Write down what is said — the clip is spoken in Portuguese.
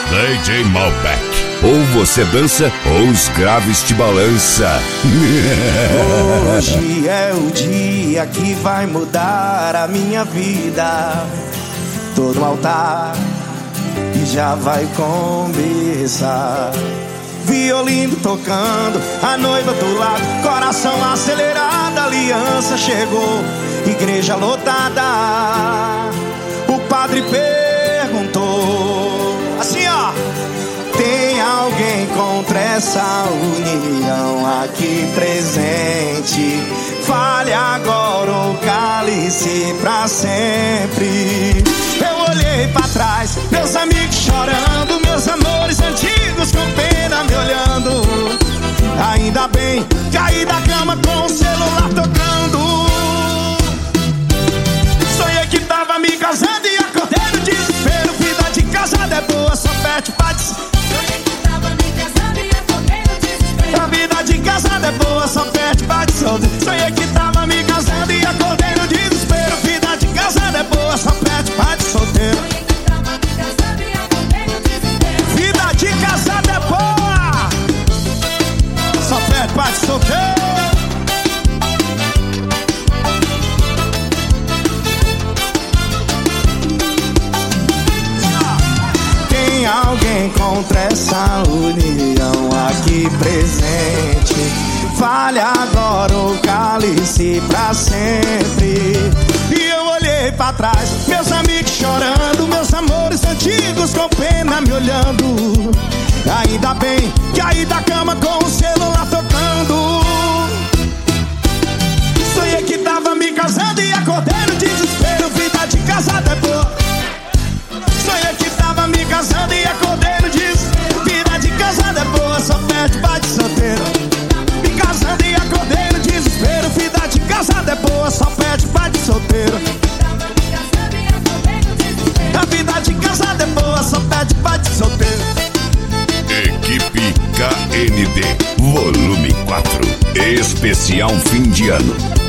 DJ Malbec. Ou você dança ou os graves te balança. Hoje é o dia que vai mudar a minha vida. Tô no altar e já vai começar. Violino tocando, a noiva do lado, coração acelerado, aliança chegou, igreja lotada. O padre perguntou assim, ó: tem alguém contra essa união aqui presente? Fale agora ou cale-se pra sempre. Eu olhei pra trás, meus amigos chorando, meus amores antigos com pena me olhando. Ainda bem, caí da cama com o celular tocando. Sonhei que tava me casando e acordei no desespero. Vida de casada é boa, só perde paz. Sonhei que tava me casando e acordei no desespero. A vida de casada é boa, só perde paz. Sonhei que tava me casando e acordei no desespero. Vida de casada é boa, só perde paz solteiro. Sonhei que tava me casando e acordei no desespero. Vida de casada é boa, só perde paz solteiro. Tem alguém contra essa união aqui presente? Fale agora ou cale-se pra sempre. E eu olhei pra trás, meus amigos chorando, meus amores antigos com pena me olhando. Ainda bem, caí da cama com o celular tocando. Sonhei que tava me casando e acordei no desespero. Vida de casada é boa. Sonhei que tava me casando e acordei no desespero. Vida de casada é boa, só perde pai de solteiro. Me casando e acordei no desespero. Vida de casada é boa, só perde pai de solteiro. A vida de casada é boa, só perde pai de solteiro. Equipe KND Volume 4 Especial Fim de Ano.